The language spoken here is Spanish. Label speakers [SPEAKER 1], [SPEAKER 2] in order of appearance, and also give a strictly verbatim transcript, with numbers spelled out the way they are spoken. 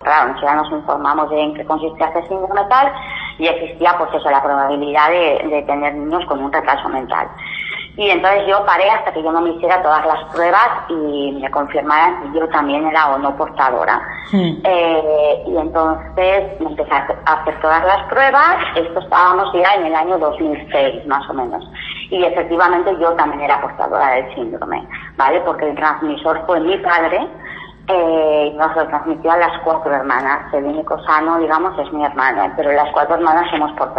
[SPEAKER 1] claro, nosotros nos informamos de en qué consistía este síndrome tal, y existía pues eso, la probabilidad de, de tener niños con un retraso mental. Y entonces yo paré hasta que yo no me hiciera todas las pruebas y me confirmaran que yo también era o no portadora. Sí. Eh, y entonces me empecé a hacer todas las pruebas. Esto estábamos ya en el año dos mil seis, más o menos. Y efectivamente yo también era portadora del síndrome, ¿vale? Porque el transmisor fue mi padre, eh, y nos lo transmitió a las cuatro hermanas. El único sano, digamos, es mi hermano, pero las cuatro hermanas somos portadoras.